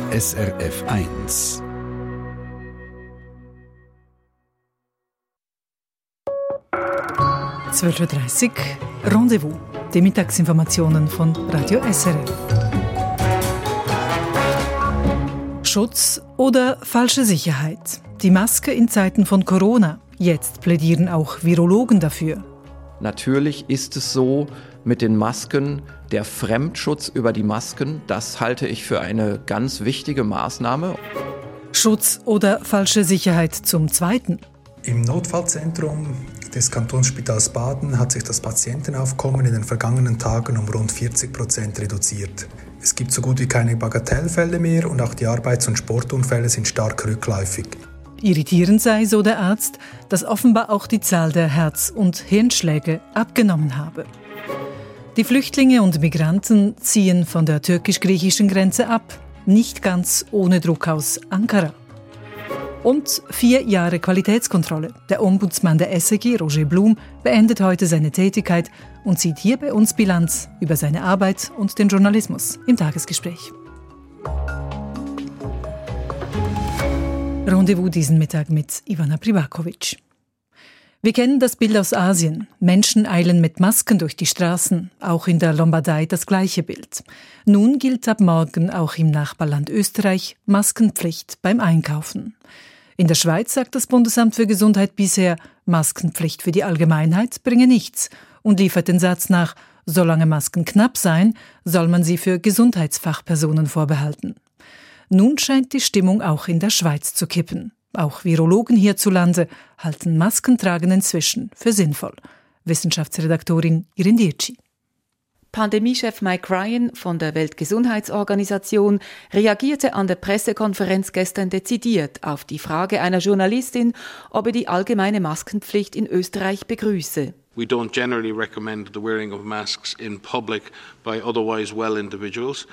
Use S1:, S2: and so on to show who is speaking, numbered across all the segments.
S1: SRF 1.
S2: (12:30 Uhr) Rendezvous, die Mittagsinformationen von Radio SRF. Schutz oder falsche Sicherheit? Die Maske in Zeiten von Corona. Jetzt plädieren auch Virologen dafür.
S3: Natürlich ist es so, mit den Masken, der Fremdschutz über die Masken, das halte ich für eine ganz wichtige Maßnahme.
S2: Schutz oder falsche Sicherheit zum Zweiten?
S4: Im Notfallzentrum des Kantonsspitals Baden hat sich das Patientenaufkommen in den vergangenen Tagen um rund 40% reduziert. Es gibt so gut wie keine Bagatellfälle mehr und auch die Arbeits- und Sportunfälle sind stark rückläufig.
S2: Irritierend sei, so der Arzt, dass offenbar auch die Zahl der Herz- und Hirnschläge abgenommen habe. Die Flüchtlinge und Migranten ziehen von der türkisch-griechischen Grenze ab, nicht ganz ohne Druck aus Ankara. Und 4 Jahre Qualitätskontrolle. Der Ombudsmann der SRG, Roger Blum, beendet heute seine Tätigkeit und zieht hier bei uns Bilanz über seine Arbeit und den Journalismus im Tagesgespräch. Rendezvous diesen Mittag mit Ivana Privakovic. Wir kennen das Bild aus Asien. Menschen eilen mit Masken durch die Straßen. Auch in der Lombardei das gleiche Bild. Nun gilt ab morgen auch im Nachbarland Österreich Maskenpflicht beim Einkaufen. In der Schweiz sagt das Bundesamt für Gesundheit bisher, Maskenpflicht für die Allgemeinheit bringe nichts und liefert den Satz nach, solange Masken knapp seien, soll man sie für Gesundheitsfachpersonen vorbehalten. Nun scheint die Stimmung auch in der Schweiz zu kippen. Auch Virologen hierzulande halten Maskentragen inzwischen für sinnvoll. Wissenschaftsredaktorin Irin Dietschi.
S5: Pandemiechef Mike Ryan von der Weltgesundheitsorganisation reagierte an der Pressekonferenz gestern dezidiert auf die Frage einer Journalistin, ob er die allgemeine Maskenpflicht in Österreich begrüße.
S6: We don't generally recommend the wearing of masks in public by otherwise well individuals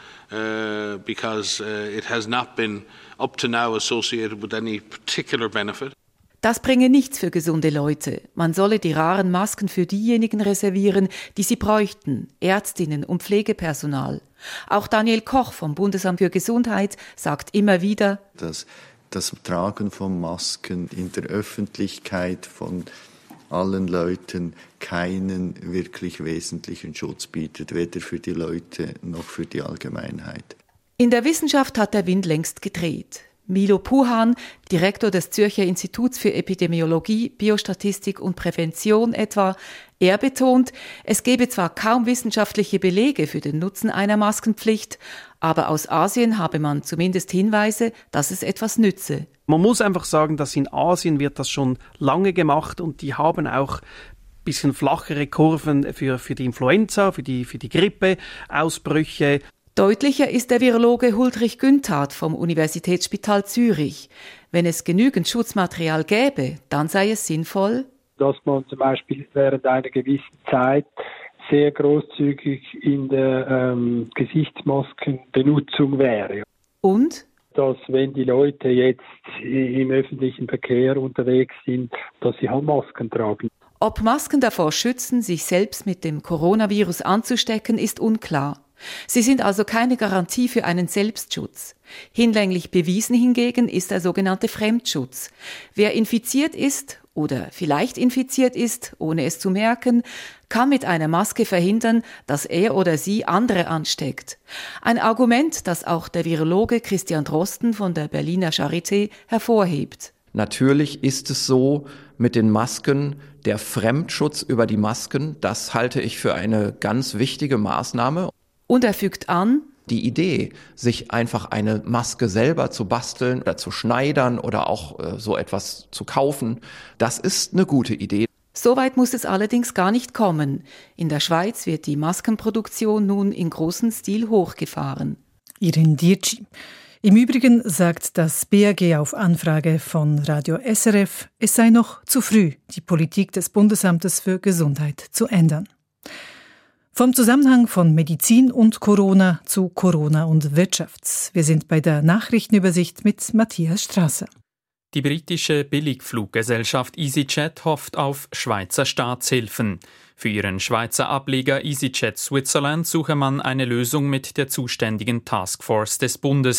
S6: because it has not been up to now associated with any particular benefit.
S5: Das bringe nichts für gesunde Leute. Man solle die raren Masken für diejenigen reservieren, die sie bräuchten, Ärztinnen und Pflegepersonal. Auch Daniel Koch vom Bundesamt für Gesundheit sagt immer wieder,
S7: dass das Tragen von Masken in der Öffentlichkeit von allen Leuten keinen wirklich wesentlichen Schutz bietet, weder für die Leute noch für die Allgemeinheit.
S5: In der Wissenschaft hat der Wind längst gedreht. Milo Puhan, Direktor des Zürcher Instituts für Epidemiologie, Biostatistik und Prävention etwa, er betont, es gebe zwar kaum wissenschaftliche Belege für den Nutzen einer Maskenpflicht, aber aus Asien habe man zumindest Hinweise, dass es etwas nütze.
S8: Man muss einfach sagen, dass in Asien wird das schon lange gemacht und die haben auch ein bisschen flachere Kurven für die Influenza, für die Grippeausbrüche.
S5: Deutlicher ist der Virologe Huldrych Günthardt vom Universitätsspital Zürich. Wenn es genügend Schutzmaterial gäbe, dann sei es sinnvoll,
S9: dass man zum Beispiel während einer gewissen Zeit sehr großzügig in der Gesichtsmaskenbenutzung wäre.
S5: Und?
S9: Dass wenn die Leute jetzt im öffentlichen Verkehr unterwegs sind, dass sie Masken tragen.
S5: Ob Masken davor schützen, sich selbst mit dem Coronavirus anzustecken, ist unklar. Sie sind also keine Garantie für einen Selbstschutz. Hinlänglich bewiesen hingegen ist der sogenannte Fremdschutz. Wer infiziert ist oder vielleicht infiziert ist, ohne es zu merken, kann mit einer Maske verhindern, dass er oder sie andere ansteckt. Ein Argument, das auch der Virologe Christian Drosten von der Berliner Charité hervorhebt.
S3: Natürlich ist es so, mit den Masken, der Fremdschutz über die Masken, das halte ich für eine ganz wichtige Maßnahme.
S5: Und er fügt an,
S3: die Idee, sich einfach eine Maske selber zu basteln oder zu schneidern oder auch so etwas zu kaufen, das ist eine gute Idee.
S5: Soweit muss es allerdings gar nicht kommen. In der Schweiz wird die Maskenproduktion nun in großem Stil hochgefahren.
S2: Irin Dietschi. Im Übrigen sagt das BAG auf Anfrage von Radio SRF, es sei noch zu früh, die Politik des Bundesamtes für Gesundheit zu ändern. Vom Zusammenhang von Medizin und Corona zu Corona und Wirtschaft. Wir sind bei der Nachrichtenübersicht mit Matthias Strasser.
S10: Die britische Billigfluggesellschaft EasyJet hofft auf Schweizer Staatshilfen. Für ihren Schweizer Ableger EasyJet Switzerland suche man eine Lösung mit der zuständigen Taskforce des Bundes.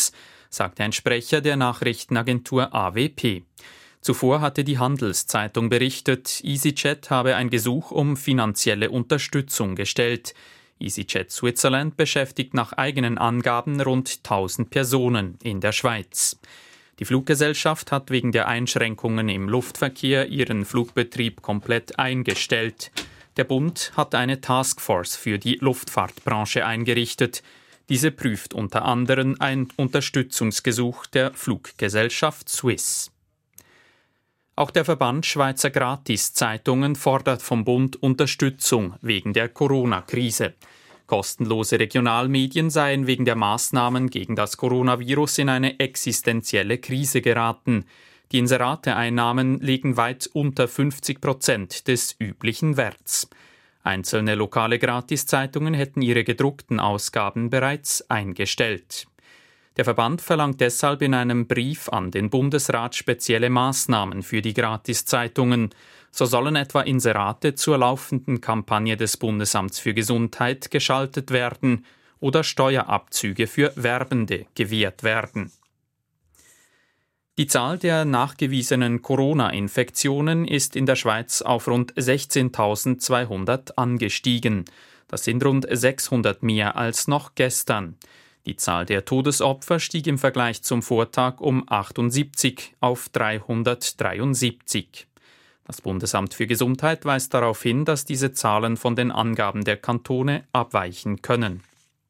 S10: sagte ein Sprecher der Nachrichtenagentur AWP. Zuvor hatte die Handelszeitung berichtet, EasyJet habe ein Gesuch um finanzielle Unterstützung gestellt. EasyJet Switzerland beschäftigt nach eigenen Angaben rund 1000 Personen in der Schweiz. Die Fluggesellschaft hat wegen der Einschränkungen im Luftverkehr ihren Flugbetrieb komplett eingestellt. Der Bund hat eine Taskforce für die Luftfahrtbranche eingerichtet. Diese prüft unter anderem ein Unterstützungsgesuch der Fluggesellschaft Swiss. Auch der Verband Schweizer Gratiszeitungen fordert vom Bund Unterstützung wegen der Corona-Krise. Kostenlose Regionalmedien seien wegen der Maßnahmen gegen das Coronavirus in eine existenzielle Krise geraten. Die Inserateeinnahmen liegen weit unter 50% des üblichen Werts. Einzelne lokale Gratiszeitungen hätten ihre gedruckten Ausgaben bereits eingestellt. Der Verband verlangt deshalb in einem Brief an den Bundesrat spezielle Maßnahmen für die Gratiszeitungen. So sollen etwa Inserate zur laufenden Kampagne des Bundesamts für Gesundheit geschaltet werden oder Steuerabzüge für Werbende gewährt werden. Die Zahl der nachgewiesenen Corona-Infektionen ist in der Schweiz auf rund 16.200 angestiegen. Das sind rund 600 mehr als noch gestern. Die Zahl der Todesopfer stieg im Vergleich zum Vortag um 78 auf 373. Das Bundesamt für Gesundheit weist darauf hin, dass diese Zahlen von den Angaben der Kantone abweichen können.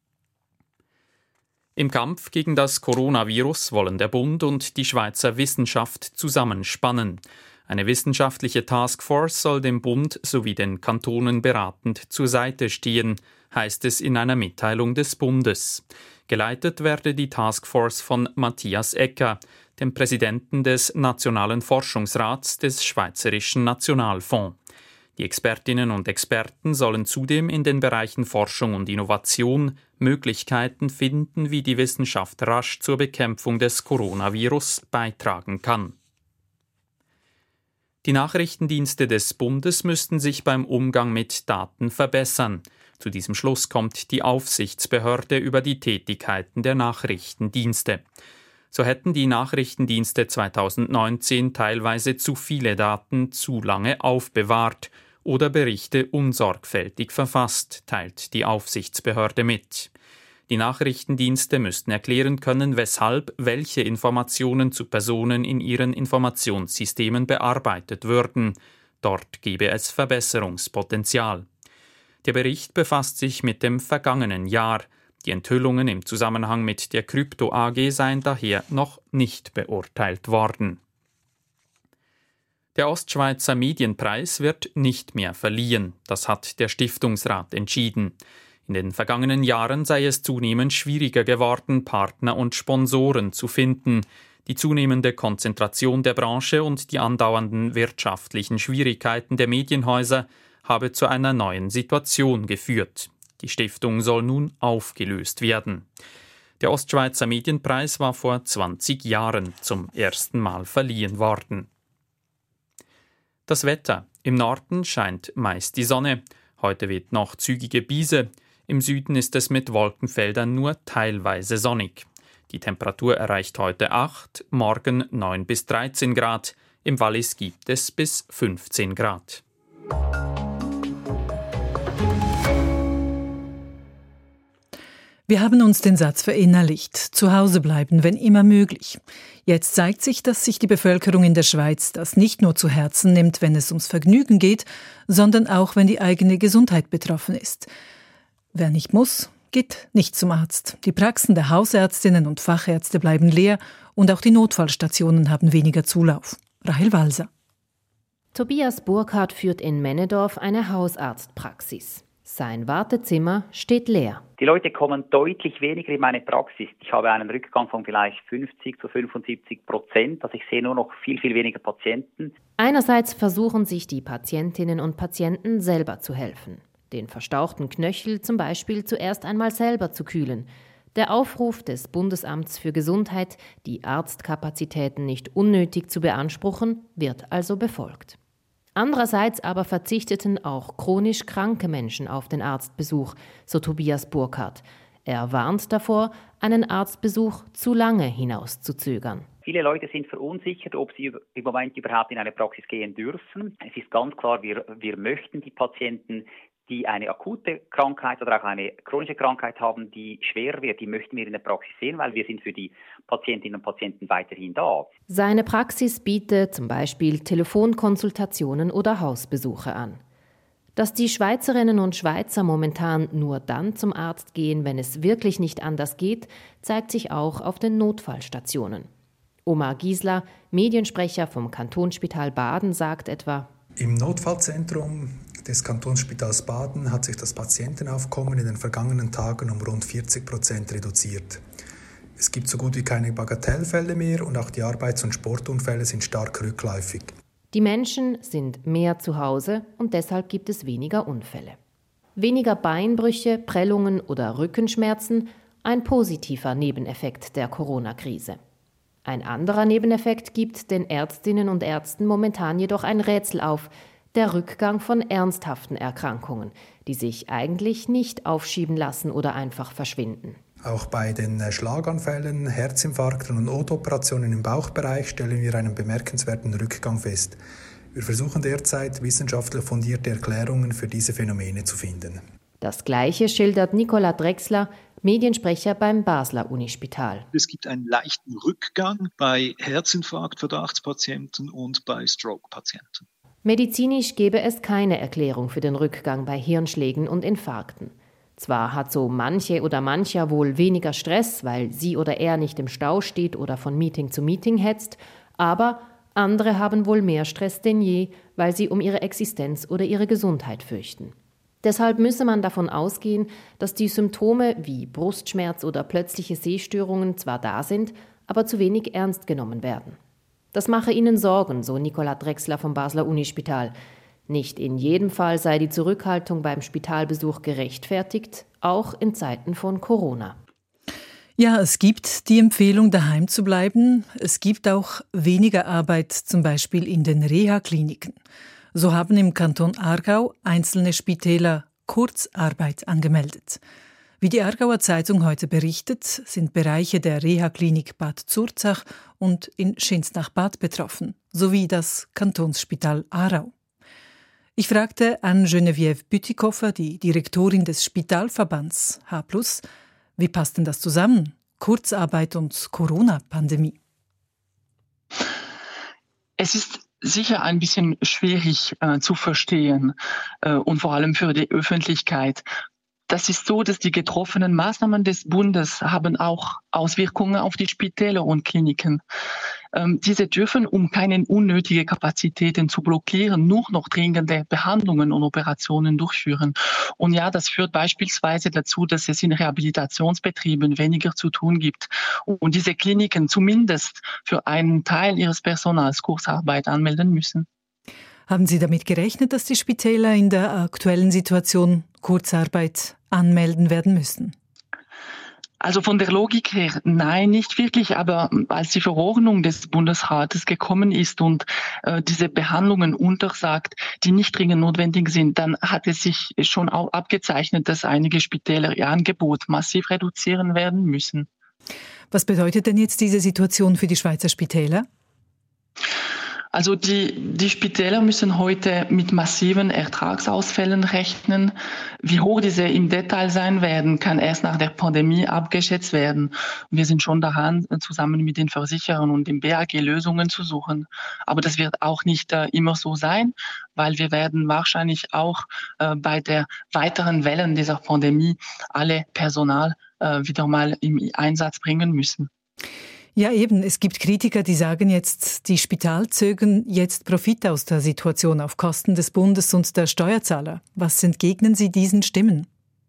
S10: Im Kampf gegen das Coronavirus wollen der Bund und die Schweizer Wissenschaft zusammenspannen. Eine wissenschaftliche Taskforce soll dem Bund sowie den Kantonen beratend zur Seite stehen, heißt es in einer Mitteilung des Bundes. Geleitet werde die Taskforce von Matthias Ecker, dem Präsidenten des Nationalen Forschungsrats des Schweizerischen Nationalfonds. Die Expertinnen und Experten sollen zudem in den Bereichen Forschung und Innovation Möglichkeiten finden, wie die Wissenschaft rasch zur Bekämpfung des Coronavirus beitragen kann. Die Nachrichtendienste des Bundes müssten sich beim Umgang mit Daten verbessern. Zu diesem Schluss kommt die Aufsichtsbehörde über die Tätigkeiten der Nachrichtendienste. So hätten die Nachrichtendienste 2019 teilweise zu viele Daten zu lange aufbewahrt oder Berichte unsorgfältig verfasst, teilt die Aufsichtsbehörde mit. Die Nachrichtendienste müssten erklären können, weshalb welche Informationen zu Personen in ihren Informationssystemen bearbeitet würden. Dort gebe es Verbesserungspotenzial. Der Bericht befasst sich mit dem vergangenen Jahr. Die Enthüllungen im Zusammenhang mit der Krypto AG seien daher noch nicht beurteilt worden. Der Ostschweizer Medienpreis wird nicht mehr verliehen. Das hat der Stiftungsrat entschieden. In den vergangenen Jahren sei es zunehmend schwieriger geworden, Partner und Sponsoren zu finden. Die zunehmende Konzentration der Branche und die andauernden wirtschaftlichen Schwierigkeiten der Medienhäuser habe zu einer neuen Situation geführt. Die Stiftung soll nun aufgelöst werden. Der Ostschweizer Medienpreis war vor 20 Jahren zum ersten Mal verliehen worden. Das Wetter. Im Norden scheint meist die Sonne. Heute weht noch zügige Biese. Im Süden ist es mit Wolkenfeldern nur teilweise sonnig. Die Temperatur erreicht heute 8, morgen 9 bis 13 Grad. Im Wallis gibt es bis 15 Grad.
S2: Wir haben uns den Satz verinnerlicht, zu Hause bleiben, wenn immer möglich. Jetzt zeigt sich, dass sich die Bevölkerung in der Schweiz das nicht nur zu Herzen nimmt, wenn es ums Vergnügen geht, sondern auch, wenn die eigene Gesundheit betroffen ist. Wer nicht muss, geht nicht zum Arzt. Die Praxen der Hausärztinnen und Fachärzte bleiben leer und auch die Notfallstationen haben weniger Zulauf. Rahel Walser.
S11: Tobias Burkhardt führt in Männedorf eine Hausarztpraxis. Sein Wartezimmer steht leer.
S12: Die Leute kommen deutlich weniger in meine Praxis. Ich habe einen Rückgang von vielleicht 50 zu 75%. Also ich sehe nur noch viel weniger Patienten.
S11: Einerseits versuchen sich die Patientinnen und Patienten selber zu helfen. Den verstauchten Knöchel zum Beispiel zuerst einmal selber zu kühlen. Der Aufruf des Bundesamts für Gesundheit, die Arztkapazitäten nicht unnötig zu beanspruchen, wird also befolgt. Andererseits aber verzichteten auch chronisch kranke Menschen auf den Arztbesuch, so Tobias Burkhardt. Er warnt davor, einen Arztbesuch zu lange hinauszuzögern.
S12: Viele Leute sind verunsichert, ob sie im Moment überhaupt in eine Praxis gehen dürfen. Es ist ganz klar, wir möchten die Patienten, die eine akute Krankheit oder auch eine chronische Krankheit haben, die schwerer wird, die möchten wir in der Praxis sehen, weil wir sind für die Patientinnen und Patienten weiterhin da.
S11: Seine Praxis bietet zum Beispiel Telefonkonsultationen oder Hausbesuche an. Dass die Schweizerinnen und Schweizer momentan nur dann zum Arzt gehen, wenn es wirklich nicht anders geht, zeigt sich auch auf den Notfallstationen. Omar Giesler, Mediensprecher vom Kantonsspital Baden, sagt etwa:
S4: Im Notfallzentrum des Kantonsspitals Baden hat sich das Patientenaufkommen in den vergangenen Tagen um rund 40% reduziert. Es gibt so gut wie keine Bagatellfälle mehr und auch die Arbeits- und Sportunfälle sind stark rückläufig.
S11: Die Menschen sind mehr zu Hause und deshalb gibt es weniger Unfälle. Weniger Beinbrüche, Prellungen oder Rückenschmerzen, ein positiver Nebeneffekt der Corona-Krise. Ein anderer Nebeneffekt gibt den Ärztinnen und Ärzten momentan jedoch ein Rätsel auf: der Rückgang von ernsthaften Erkrankungen, die sich eigentlich nicht aufschieben lassen oder einfach verschwinden.
S4: Auch bei den Schlaganfällen, Herzinfarkten und Notoperationen im Bauchbereich stellen wir einen bemerkenswerten Rückgang fest. Wir versuchen derzeit, wissenschaftlich fundierte Erklärungen für diese Phänomene zu finden.
S11: Das Gleiche schildert Nicola Drechsler, Mediensprecher beim Basler Unispital.
S13: Es gibt einen leichten Rückgang bei Herzinfarkt-Verdachtspatienten und bei Stroke-Patienten.
S11: Medizinisch gäbe es keine Erklärung für den Rückgang bei Hirnschlägen und Infarkten. Zwar hat so manche oder mancher wohl weniger Stress, weil sie oder er nicht im Stau steht oder von Meeting zu Meeting hetzt, aber andere haben wohl mehr Stress denn je, weil sie um ihre Existenz oder ihre Gesundheit fürchten. Deshalb müsse man davon ausgehen, dass die Symptome wie Brustschmerz oder plötzliche Sehstörungen zwar da sind, aber zu wenig ernst genommen werden. Das mache ihnen Sorgen, so Nicola Drechsler vom Basler Unispital. Nicht in jedem Fall sei die Zurückhaltung beim Spitalbesuch gerechtfertigt, auch in Zeiten von Corona.
S2: Ja, es gibt die Empfehlung, daheim zu bleiben. Es gibt auch weniger Arbeit, zum Beispiel in den Reha-Kliniken. So haben im Kanton Aargau einzelne Spitäler Kurzarbeit angemeldet. Wie die Aargauer Zeitung heute berichtet, sind Bereiche der Reha-Klinik Bad Zurzach und in Schinsnach-Bad betroffen, sowie das Kantonsspital Aarau. Ich fragte Anne-Geneviève Bütikofer, die Direktorin des Spitalverbands H+, wie passt denn das zusammen? Kurzarbeit und Corona-Pandemie.
S14: Es ist sicher ein bisschen schwierig zu verstehen und vor allem für die Öffentlichkeit. Das ist so, dass die getroffenen Maßnahmen des Bundes haben auch Auswirkungen auf die Spitäler und Kliniken. Diese dürfen, um keine unnötigen Kapazitäten zu blockieren, nur noch dringende Behandlungen und Operationen durchführen. Und ja, das führt beispielsweise dazu, dass es in Rehabilitationsbetrieben weniger zu tun gibt. Und diese Kliniken zumindest für einen Teil ihres Personals Kurzarbeit anmelden müssen.
S2: Haben Sie damit gerechnet, dass die Spitäler in der aktuellen Situation Kurzarbeit anmelden werden müssen?
S14: Also von der Logik her, nein, nicht wirklich. Aber als die Verordnung des Bundesrates gekommen ist und diese Behandlungen untersagt, die nicht dringend notwendig sind, dann hat es sich schon auch abgezeichnet, dass einige Spitäler ihr Angebot massiv reduzieren werden müssen.
S2: Was bedeutet denn jetzt diese Situation für die Schweizer Spitäler?
S14: Also die Spitäler müssen heute mit massiven Ertragsausfällen rechnen. Wie hoch diese im Detail sein werden, kann erst nach der Pandemie abgeschätzt werden. Wir sind schon daran, zusammen mit den Versicherern und dem BAG Lösungen zu suchen. Aber das wird auch nicht immer so sein, weil wir werden wahrscheinlich auch bei der weiteren Wellen dieser Pandemie alle Personal wieder mal im Einsatz bringen müssen.
S2: Ja, eben. Es gibt Kritiker, die sagen jetzt, die Spitäler zögern jetzt Profit aus der Situation auf Kosten des Bundes und der Steuerzahler. Was entgegnen Sie diesen Stimmen?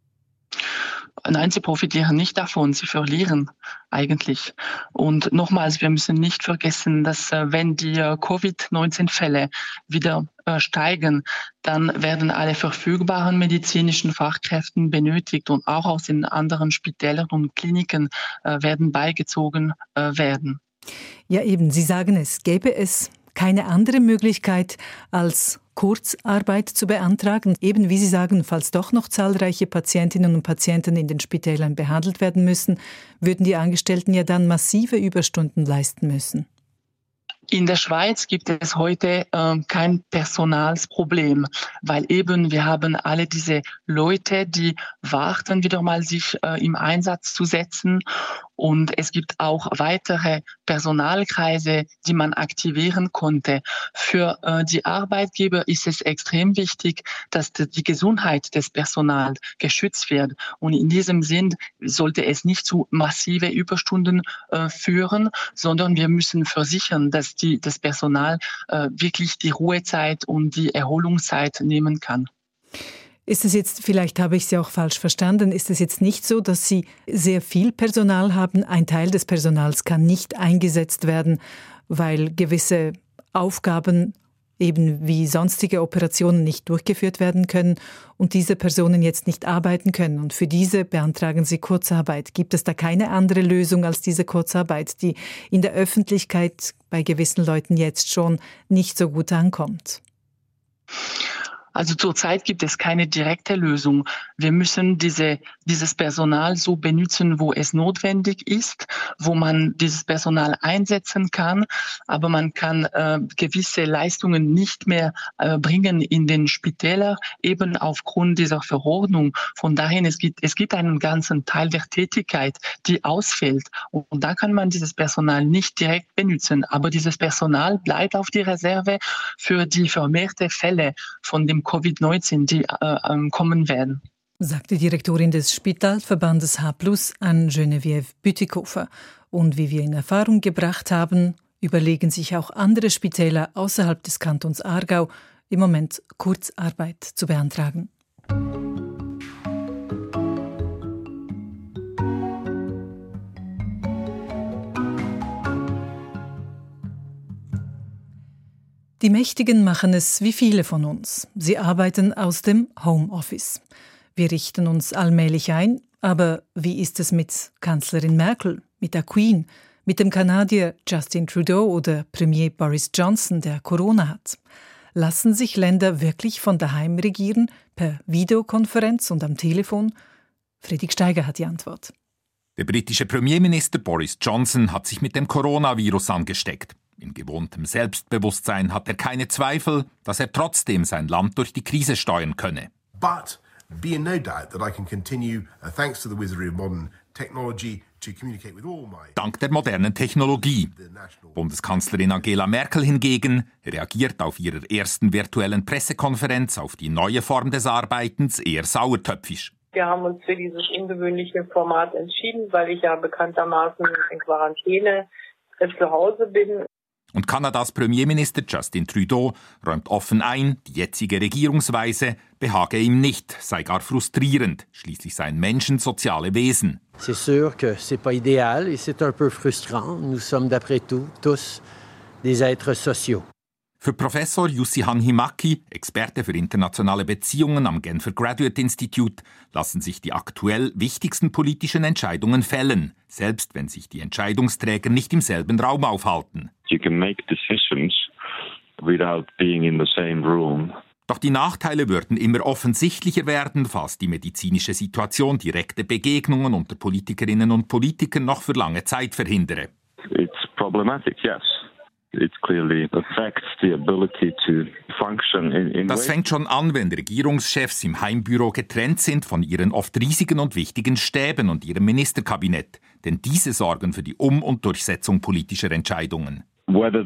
S14: Nein, sie profitieren nicht davon, sie verlieren eigentlich. Und nochmals, wir müssen nicht vergessen, dass wenn die Covid-19-Fälle wieder steigen, dann werden alle verfügbaren medizinischen Fachkräfte benötigt und auch aus den anderen Spitälern und Kliniken werden beigezogen werden.
S2: Ja, eben. Sie sagen, es gäbe keine andere Möglichkeit, als Kurzarbeit zu beantragen? Eben wie Sie sagen, falls doch noch zahlreiche Patientinnen und Patienten in den Spitälern behandelt werden müssen, würden die Angestellten ja dann massive Überstunden leisten müssen.
S14: In der Schweiz gibt es heute kein Personalsproblem, weil eben wir haben alle diese Leute, die warten, wieder mal sich im Einsatz zu setzen. Und es gibt auch weitere Personalkreise, die man aktivieren konnte. Für die Arbeitgeber ist es extrem wichtig, dass die Gesundheit des Personals geschützt wird. Und in diesem Sinn sollte es nicht zu massive Überstunden führen, sondern wir müssen versichern, dass das Personal wirklich die Ruhezeit und die Erholungszeit nehmen kann.
S2: Ist es jetzt, vielleicht habe ich Sie auch falsch verstanden, ist es jetzt nicht so, dass Sie sehr viel Personal haben? Ein Teil des Personals kann nicht eingesetzt werden, weil gewisse Aufgaben eben wie sonstige Operationen nicht durchgeführt werden können und diese Personen jetzt nicht arbeiten können. Und für diese beantragen Sie Kurzarbeit. Gibt es da keine andere Lösung als diese Kurzarbeit, die in der Öffentlichkeit bei gewissen Leuten jetzt schon nicht so gut ankommt?
S14: Also zurzeit gibt es keine direkte Lösung. Wir müssen dieses Personal so benutzen, wo es notwendig ist, wo man dieses Personal einsetzen kann, aber man kann gewisse Leistungen nicht mehr bringen in den Spitälern, eben aufgrund dieser Verordnung. Von daher, es gibt einen ganzen Teil der Tätigkeit, die ausfällt. Und da kann man dieses Personal nicht direkt benutzen. Aber dieses Personal bleibt auf die Reserve für die vermehrte Fälle von dem Covid-19, die kommen werden.
S2: Sagte die Direktorin des Spitalverbandes H+ an Geneviève Bütikofer. Und wie wir in Erfahrung gebracht haben, überlegen sich auch andere Spitäler außerhalb des Kantons Aargau im Moment Kurzarbeit zu beantragen. Die Mächtigen machen es wie viele von uns. Sie arbeiten aus dem Homeoffice. Wir richten uns allmählich ein, aber wie ist es mit Kanzlerin Merkel, mit der Queen, mit dem Kanadier Justin Trudeau oder Premier Boris Johnson, der Corona hat? Lassen sich Länder wirklich von daheim regieren, per Videokonferenz und am Telefon? Friedrich Steiger hat die Antwort.
S15: Der britische Premierminister Boris Johnson hat sich mit dem Coronavirus angesteckt. In gewohntem Selbstbewusstsein hat er keine Zweifel, dass er trotzdem sein Land durch die Krise steuern könne.
S16: But be in no doubt that I can continue, thanks to the wizardry of modern technology, to communicate with all my...
S15: Dank der modernen Technologie. Bundeskanzlerin Angela Merkel hingegen reagiert auf ihrer ersten virtuellen Pressekonferenz auf die neue Form des Arbeitens eher sauertöpfisch.
S17: Wir haben uns für dieses ungewöhnliche Format entschieden, weil ich ja bekanntermaßen in Quarantäne zu Hause bin.
S15: Und Kanadas Premierminister Justin Trudeau räumt offen ein, die jetzige Regierungsweise behage ihm nicht, sei gar frustrierend. Schließlich seien Menschen soziale Wesen.
S18: C'est sûr que c'est pas idéal et c'est un peu frustrant. Nous sommes d'après tout tous des êtres sociaux.
S15: Für Professor Jussi Hanhimäki, Experte für internationale Beziehungen am Genfer Graduate Institute, lassen sich die aktuell wichtigsten politischen Entscheidungen fällen, selbst wenn sich die Entscheidungsträger nicht im selben Raum aufhalten.
S19: You can make decisions without being in the same room.
S15: Doch die Nachteile würden immer offensichtlicher werden, falls die medizinische Situation direkte Begegnungen unter Politikerinnen und Politikern noch für lange Zeit verhindere.
S19: It's problematic, yes. It clearly affects the ability to function in
S15: Das fängt schon an, wenn Regierungschefs im Heimbüro getrennt sind von ihren oft riesigen und wichtigen Stäben und ihrem Ministerkabinett. Denn diese sorgen für die und Durchsetzung politischer Entscheidungen.
S19: Whether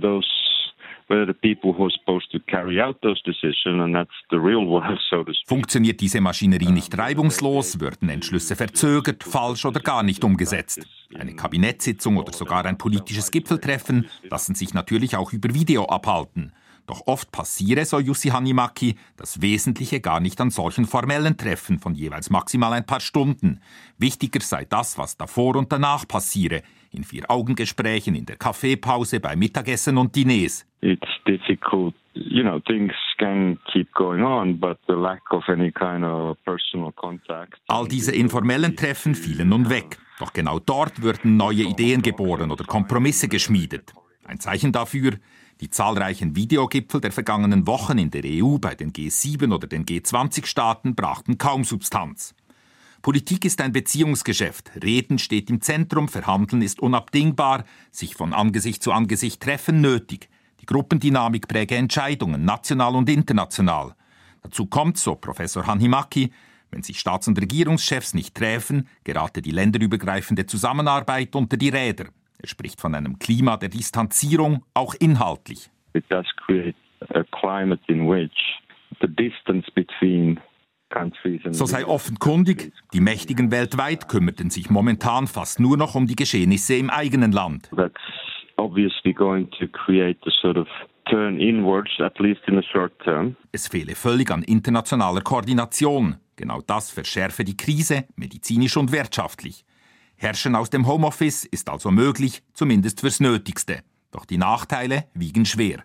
S19: the people who are supposed to carry out those decisions, and that's the real world, so to speak.
S15: Funktioniert diese Maschinerie nicht reibungslos, würden Entschlüsse verzögert, falsch oder gar nicht umgesetzt. Eine Kabinettssitzung oder sogar ein politisches Gipfeltreffen lassen sich natürlich auch über Video abhalten. Doch oft passiere, so Jussi Hanhimäki, das Wesentliche gar nicht an solchen formellen Treffen von jeweils maximal ein paar Stunden. Wichtiger sei das, was davor und danach passiere, in 4-Augen-Gesprächen, in der Kaffeepause, beim Mittagessen und Diners.
S19: It's difficult, things can keep going on, but the lack of any kind of personal contact.
S15: All diese informellen Treffen fielen nun weg. Doch genau dort würden neue Ideen geboren oder Kompromisse geschmiedet. Ein Zeichen dafür: die zahlreichen Videogipfel der vergangenen Wochen in der EU bei den G7 oder den G20-Staaten brachten kaum Substanz. Politik ist ein Beziehungsgeschäft. Reden steht im Zentrum, Verhandeln ist unabdingbar, sich von Angesicht zu Angesicht treffen nötig. Die Gruppendynamik präge Entscheidungen, national und international. Dazu kommt, so Professor Hanhimäki, wenn sich Staats- und Regierungschefs nicht treffen, gerate die länderübergreifende Zusammenarbeit unter die Räder. Er spricht von einem Klima der Distanzierung, auch inhaltlich.
S19: It does create a climate in which the distance between
S15: So sei offenkundig, die Mächtigen weltweit kümmerten sich momentan fast nur noch um die Geschehnisse im eigenen Land.
S19: That's obviously going to create a sort of turn inwards, at least in the short term.
S15: Es fehle völlig an internationaler Koordination. Genau das verschärfe die Krise, medizinisch und wirtschaftlich. Herrschen aus dem Homeoffice ist also möglich, zumindest fürs Nötigste. Doch die Nachteile wiegen schwer.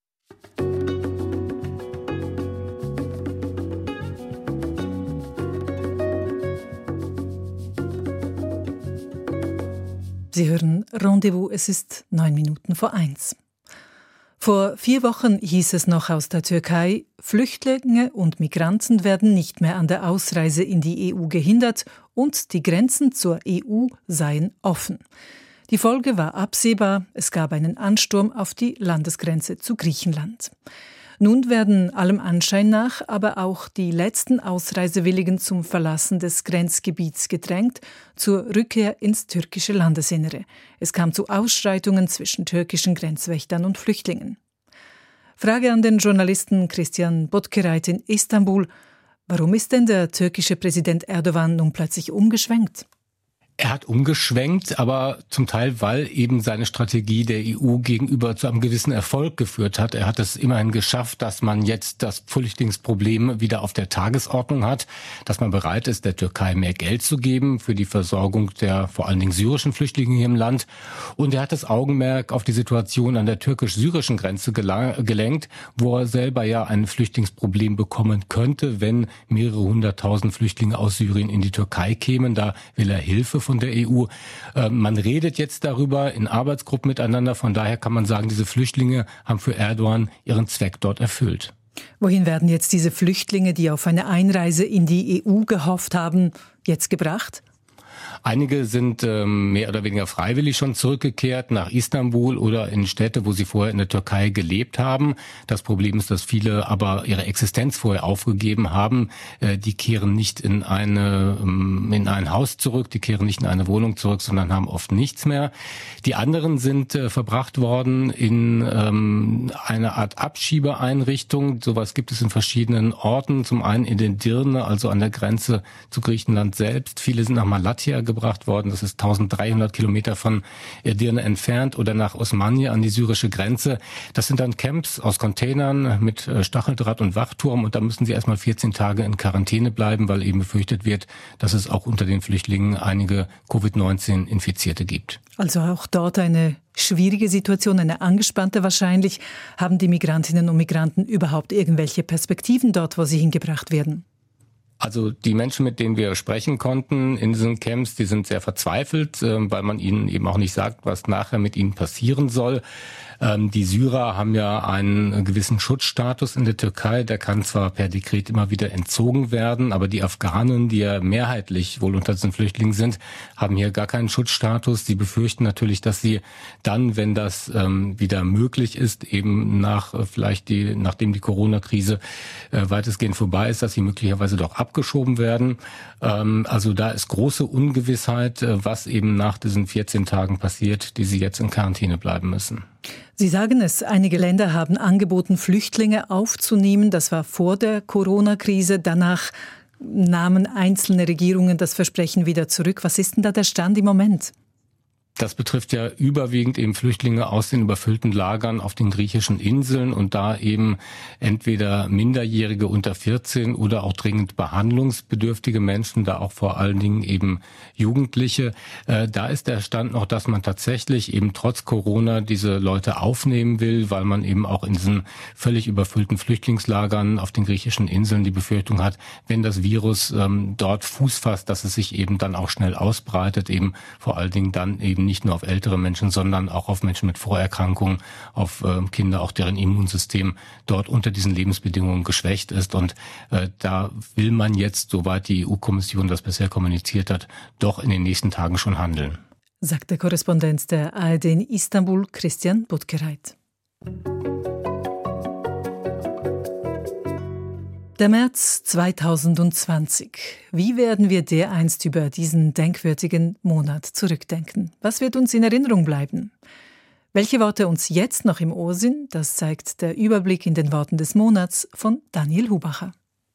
S2: Sie hören Rendezvous, es ist 1:09. Vor 4 Wochen hieß es noch aus der Türkei, Flüchtlinge und Migranten werden nicht mehr an der Ausreise in die EU gehindert und die Grenzen zur EU seien offen. Die Folge war absehbar, es gab einen Ansturm auf die Landesgrenze zu Griechenland. Nun werden allem Anschein nach aber auch die letzten Ausreisewilligen zum Verlassen des Grenzgebiets gedrängt, zur Rückkehr ins türkische Landesinnere. Es kam zu Ausschreitungen zwischen türkischen Grenzwächtern und Flüchtlingen. Frage an den Journalisten Christian Botkereit in Istanbul. Warum ist denn der türkische Präsident Erdogan nun plötzlich umgeschwenkt?
S20: Er hat umgeschwenkt, aber zum Teil, weil eben seine Strategie der EU gegenüber zu einem gewissen Erfolg geführt hat. Er hat es immerhin geschafft, dass man jetzt das Flüchtlingsproblem wieder auf der Tagesordnung hat, dass man bereit ist, der Türkei mehr Geld zu geben für die Versorgung der vor allen Dingen syrischen Flüchtlinge hier im Land. Und er hat das Augenmerk auf die Situation an der türkisch-syrischen Grenze gelenkt, wo er selber ja ein Flüchtlingsproblem bekommen könnte, wenn mehrere 100.000 Flüchtlinge aus Syrien in die Türkei kämen. Da will er Hilfe von der EU. Man redet jetzt darüber in Arbeitsgruppen miteinander. Von daher kann man sagen, diese Flüchtlinge haben für Erdogan ihren Zweck dort erfüllt.
S2: Wohin werden jetzt diese Flüchtlinge, die auf eine Einreise in die EU gehofft haben, jetzt gebracht?
S20: Einige sind mehr oder weniger freiwillig schon zurückgekehrt nach Istanbul oder in Städte, wo sie vorher in der Türkei gelebt haben. Das Problem ist, dass viele aber ihre Existenz vorher aufgegeben haben. Die kehren nicht in ein Haus zurück, die kehren nicht in eine Wohnung zurück, sondern haben oft nichts mehr. Die anderen sind verbracht worden in eine Art Abschiebeeinrichtung. Sowas gibt es in verschiedenen Orten. Zum einen in den Dirne, also an der Grenze zu Griechenland selbst. Viele sind nach Malatya gebracht worden. Das ist 1300 Kilometer von Edirne entfernt, oder nach Osmaniye an die syrische Grenze. Das sind dann Camps aus Containern mit Stacheldraht und Wachturm, und da müssen sie erstmal 14 Tage in Quarantäne bleiben, weil eben befürchtet wird, dass es auch unter den Flüchtlingen einige Covid-19-Infizierte gibt.
S2: Also auch dort eine schwierige Situation, eine angespannte wahrscheinlich. Haben die Migrantinnen und Migranten überhaupt irgendwelche Perspektiven dort, wo sie hingebracht werden?
S20: Also die Menschen, mit denen wir sprechen konnten in diesen Camps, die sind sehr verzweifelt, weil man ihnen eben auch nicht sagt, was nachher mit ihnen passieren soll. Die Syrer haben ja einen gewissen Schutzstatus in der Türkei. Der kann zwar per Dekret immer wieder entzogen werden, aber die Afghanen, die ja mehrheitlich wohl unter diesen Flüchtlingen sind, haben hier gar keinen Schutzstatus. Sie befürchten natürlich, dass sie dann, wenn das wieder möglich ist, eben nachdem die Corona-Krise weitestgehend vorbei ist, dass sie möglicherweise doch abgeschoben werden. Also da ist große Ungewissheit, was eben nach diesen 14 Tagen passiert, die sie jetzt in Quarantäne bleiben müssen.
S2: Sie sagen es, einige Länder haben angeboten, Flüchtlinge aufzunehmen. Das war vor der Corona-Krise. Danach nahmen einzelne Regierungen das Versprechen wieder zurück. Was ist denn da der Stand im Moment?
S20: Das betrifft ja überwiegend eben Flüchtlinge aus den überfüllten Lagern auf den griechischen Inseln und da eben entweder Minderjährige unter 14 oder auch dringend behandlungsbedürftige Menschen, da auch vor allen Dingen eben Jugendliche. Da ist der Stand noch, dass man tatsächlich eben trotz Corona diese Leute aufnehmen will, weil man eben auch in diesen völlig überfüllten Flüchtlingslagern auf den griechischen Inseln die Befürchtung hat, wenn das Virus dort Fuß fasst, dass es sich eben dann auch schnell ausbreitet, eben vor allen Dingen dann eben nicht nur auf ältere Menschen, sondern auch auf Menschen mit Vorerkrankungen, auf Kinder, auch deren Immunsystem dort unter diesen Lebensbedingungen geschwächt ist. Und da will man jetzt, soweit die EU-Kommission das bisher kommuniziert hat, doch in den nächsten Tagen schon handeln.
S2: Sagt der Korrespondent der ARD in Istanbul, Christian Buttgereit. Der März 2020. Wie werden wir dereinst über diesen denkwürdigen Monat zurückdenken? Was wird uns in Erinnerung bleiben? Welche Worte uns jetzt noch im Ohr sind, das zeigt der Überblick in den Worten des Monats von Daniel Hubacher.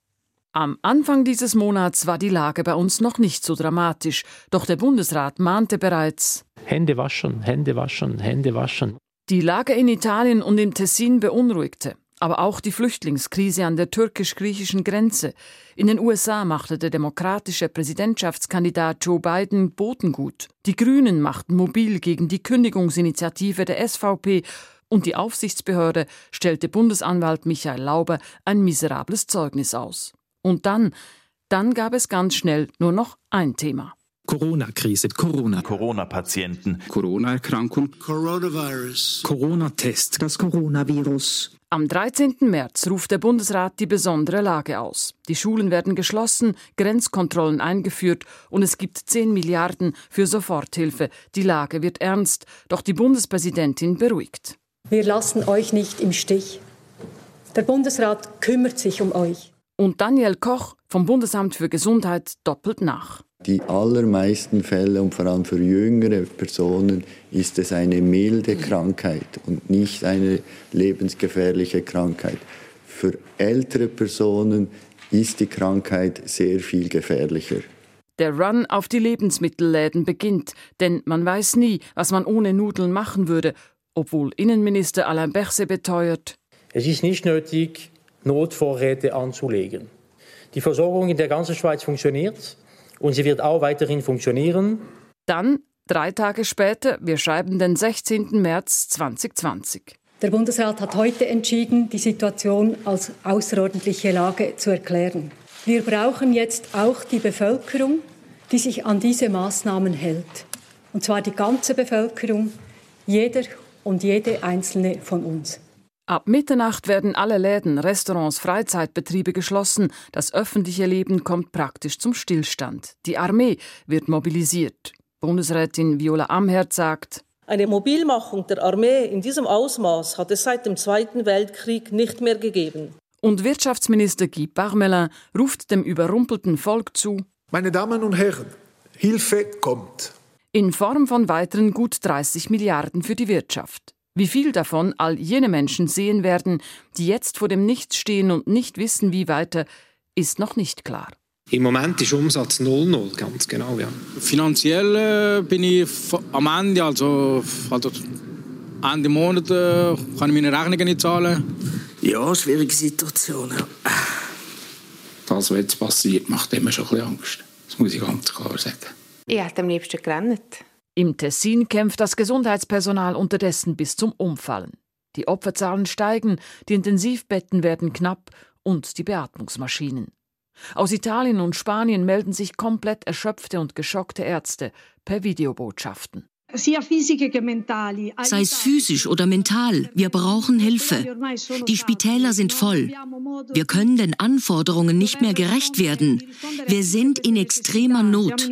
S21: Am Anfang dieses Monats war die Lage bei uns noch nicht so dramatisch, doch der Bundesrat mahnte bereits:
S22: Hände waschen, Hände waschen, Hände waschen.
S21: Die Lage in Italien und im Tessin beunruhigte. Aber auch die Flüchtlingskrise an der türkisch-griechischen Grenze. In den USA machte der demokratische Präsidentschaftskandidat Joe Biden Botengut. Die Grünen machten mobil gegen die Kündigungsinitiative der SVP und die Aufsichtsbehörde stellte Bundesanwalt Michael Lauber ein miserables Zeugnis aus. Und dann gab es ganz schnell nur noch ein Thema.
S23: Corona-Krise, Corona-Patienten,
S24: Corona-Erkrankung, Coronavirus,
S23: Corona-Test,
S24: das Coronavirus.
S21: Am 13. März ruft der Bundesrat die besondere Lage aus. Die Schulen werden geschlossen, Grenzkontrollen eingeführt und es gibt 10 Milliarden für Soforthilfe. Die Lage wird ernst, doch die Bundespräsidentin beruhigt.
S25: Wir lassen euch nicht im Stich. Der Bundesrat kümmert sich um euch.
S21: Und Daniel Koch vom Bundesamt für Gesundheit doppelt nach.
S7: Die allermeisten Fälle und vor allem für jüngere Personen ist es eine milde Krankheit und nicht eine lebensgefährliche Krankheit. Für ältere Personen ist die Krankheit sehr viel gefährlicher.
S21: Der Run auf die Lebensmittelläden beginnt, denn man weiß nie, was man ohne Nudeln machen würde, obwohl Innenminister Alain Berset beteuert:
S22: Es ist nicht nötig, Notvorräte anzulegen. Die Versorgung in der ganzen Schweiz funktioniert. Und sie wird auch weiterhin funktionieren.
S21: Dann, 3 Tage später, wir schreiben den 16. März 2020.
S25: Der Bundesrat hat heute entschieden, die Situation als außerordentliche Lage zu erklären. Wir brauchen jetzt auch die Bevölkerung, die sich an diese Maßnahmen hält. Und zwar die ganze Bevölkerung, jeder und jede einzelne von uns.
S21: Ab Mitternacht werden alle Läden, Restaurants, Freizeitbetriebe geschlossen. Das öffentliche Leben kommt praktisch zum Stillstand. Die Armee wird mobilisiert. Bundesrätin Viola Amherd sagt:
S26: Eine Mobilmachung der Armee in diesem Ausmaß hat es seit dem Zweiten Weltkrieg nicht mehr gegeben.
S21: Und Wirtschaftsminister Guy Parmelin ruft dem überrumpelten Volk zu:
S27: Meine Damen und Herren, Hilfe kommt.
S21: In Form von weiteren gut 30 Milliarden für die Wirtschaft. Wie viel davon all jene Menschen sehen werden, die jetzt vor dem Nichts stehen und nicht wissen, wie weiter, ist noch nicht klar.
S22: Im Moment ist Umsatz 0,0, ganz genau, ja.
S28: Finanziell bin ich am Ende, also Ende Monat kann ich meine Rechnungen nicht zahlen.
S24: Ja, schwierige Situation. Ja.
S22: Das, was jetzt passiert, macht immer schon ein bisschen Angst. Das muss ich ganz klar sagen.
S29: Ich hätte am liebsten gerannt.
S21: Im Tessin kämpft das Gesundheitspersonal unterdessen bis zum Umfallen. Die Opferzahlen steigen, die Intensivbetten werden knapp und die Beatmungsmaschinen. Aus Italien und Spanien melden sich komplett erschöpfte und geschockte Ärzte per Videobotschaften.
S30: Sei es physisch oder mental, wir brauchen Hilfe. Die Spitäler sind voll. Wir können den Anforderungen nicht mehr gerecht werden. Wir sind in extremer Not.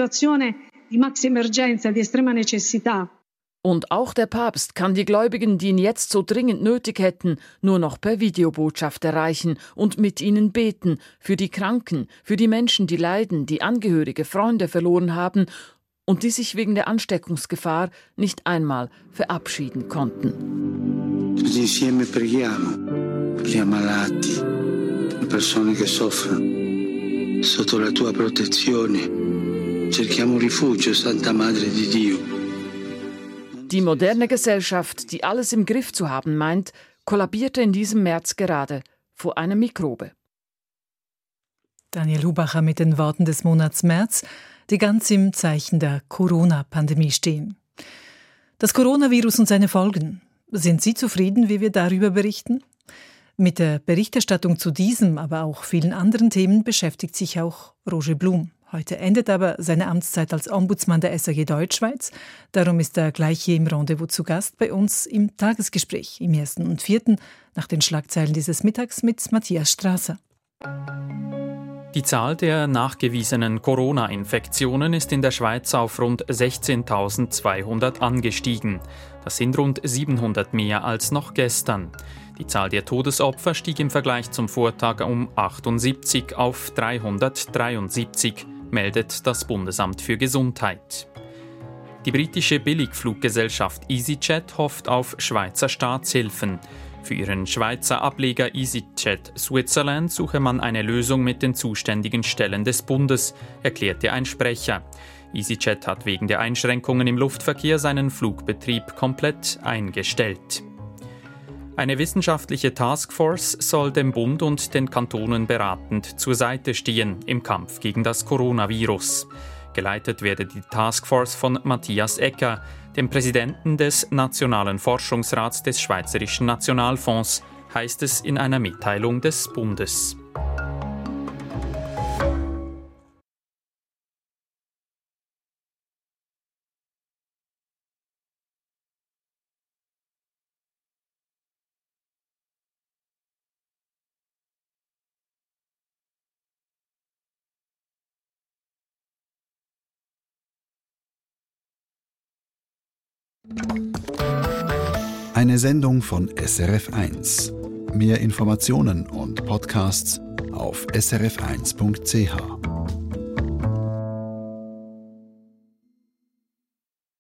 S21: Und auch der Papst kann die Gläubigen, die ihn jetzt so dringend nötig hätten, nur noch per Videobotschaft erreichen und mit ihnen beten, für die Kranken, für die Menschen, die leiden, die Angehörige, Freunde verloren haben und die sich wegen der Ansteckungsgefahr nicht einmal verabschieden konnten.
S24: Insieme preghiamo per gli ammalati, le persone che soffrono. Sotto la tua protezione cerchiamo rifugio, Santa Madre di Dio.
S21: Die moderne Gesellschaft, die alles im Griff zu haben meint, kollabierte in diesem März gerade vor einer Mikrobe.
S2: Daniel Hubacher mit den Worten des Monats März, die ganz im Zeichen der Corona-Pandemie stehen. Das Coronavirus und seine Folgen. Sind Sie zufrieden, wie wir darüber berichten? Mit der Berichterstattung zu diesem, aber auch vielen anderen Themen beschäftigt sich auch Roger Blum Heute endet aber seine Amtszeit als Ombudsmann der SAG Deutschschweiz. Darum ist er gleich hier im Rendezvous zu Gast bei uns im Tagesgespräch im 1. und 4. nach den Schlagzeilen dieses Mittags mit Matthias Strasser.
S1: Die Zahl der nachgewiesenen Corona-Infektionen ist in der Schweiz auf rund 16.200 angestiegen. Das sind rund 700 mehr als noch gestern. Die Zahl der Todesopfer stieg im Vergleich zum Vortag um 78 auf 373, meldet das Bundesamt für Gesundheit. Die britische Billigfluggesellschaft EasyJet hofft auf Schweizer Staatshilfen. Für ihren Schweizer Ableger EasyJet Switzerland suche man eine Lösung mit den zuständigen Stellen des Bundes, erklärte ein Sprecher. EasyJet hat wegen der Einschränkungen im Luftverkehr seinen Flugbetrieb komplett eingestellt. Eine wissenschaftliche Taskforce soll dem Bund und den Kantonen beratend zur Seite stehen im Kampf gegen das Coronavirus. Geleitet werde die Taskforce von Matthias Ecker, dem Präsidenten des Nationalen Forschungsrats des Schweizerischen Nationalfonds, heißt es in einer Mitteilung des Bundes.
S3: Eine Sendung von SRF1. Mehr Informationen und Podcasts auf srf1.ch.